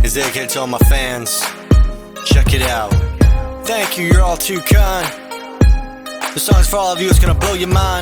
is dedicated to all my fans. Check it out. Thank you, you're all too kind. The song's for all of you, it's gonna blow your mind.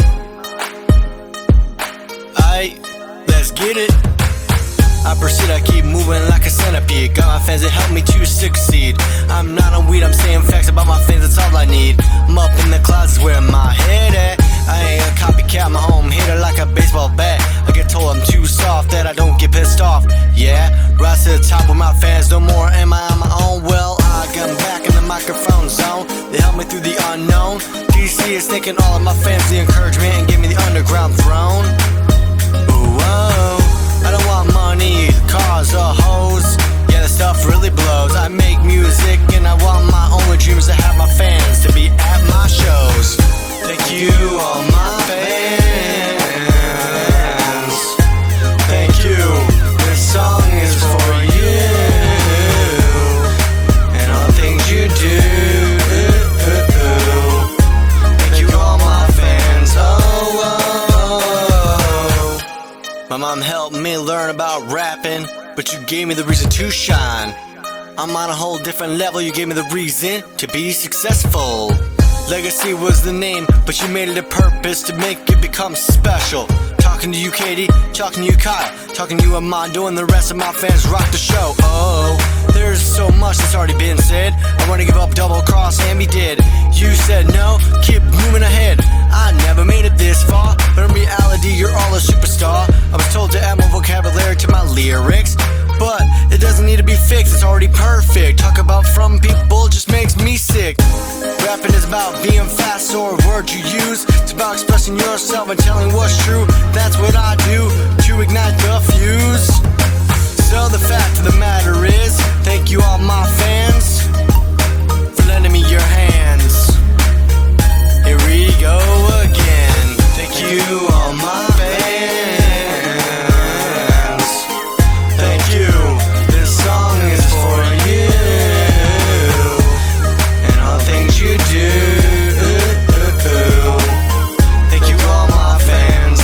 Aight, let's get it. I proceed, I keep moving like a centipede. Got my fans that help me to succeed. I'm not on weed, I'm saying facts about my fans, that's all I need. I'm up in the clouds, where my head at. I ain't a copycat, my home hitter like a baseball bat. I get told I'm too soft, that I don't get pissed off. Yeah, rise to the top with my fans, no more am I on my own. Well, I got back in the microphone zone. They help me through the unknown. DC is thanking all of my fans, the encouragement, and give me the underground throne. Ooh, whoa. I don't want money, cars, or hoes. Yeah, the stuff really blows. I make music and I want my only dream is to have my fans to be at my shows. Thank you, all my fans. Thank you, this song is for you and all the things you do. Thank you, all my fans. My mom helped me learn about rapping, but you gave me the reason to shine. I'm on a whole different level, you gave me the reason to be successful. Legacy was the name, but you made it a purpose to make it become special. Talking to you, Katie, talking to you, Kyle, talking to you, Armando, and the rest of my fans rock the show. Oh, there's so much that's already been said. I wanna give up, double cross, and be dead. You said no, keep moving ahead. I never made it this far, but in reality, you're all a superstar. I was told to add more vocabulary to my lyrics, but it doesn't need to be fixed, it's already perfect. Talk about from people just makes me sick. Rapping is about being fast or words you use. It's about expressing yourself and telling what's true. That's what I do to ignite the fuse. So the fact of the matter is, thank you all my fans for lending me your hands. Here we go again. Thank you all my fans. Thank you, this song is for you and all the things you do. Thank you all my fans.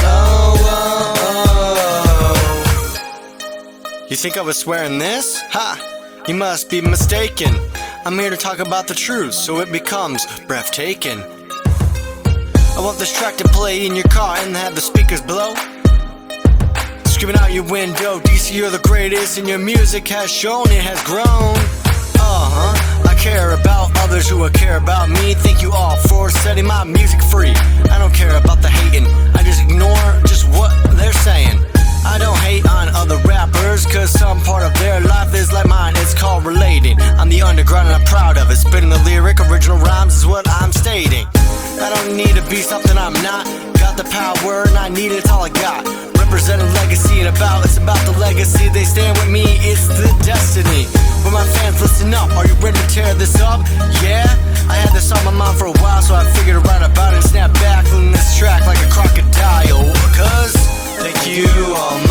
You think I was swearing this? Ha! You must be mistaken. I'm here to talk about the truth, so it becomes breathtaking. I want this track to play in your car and have the speakers blow. Screaming out your window, DC, you're the greatest, and your music has shown it has grown. I care about others who care about me. Thank you all for setting my music free. I don't care about the hating, I just ignore just what they're saying. I don't hate on other rappers, cause some part of their life is like mine, it's called relating. I'm the underground and I'm proud of it. Spitting the lyric, original rhymes is what I'm stating. I don't need to be something I'm not. Got the power and I need it, it's all I got. Representing legacy and it's about the legacy. They stand with me, it's the destiny. But my fans, listen up, are you ready to tear this up? Yeah, I had this on my mind for a while, so I figured to write about it and snap back from this track like a crocodile. Cause thank you all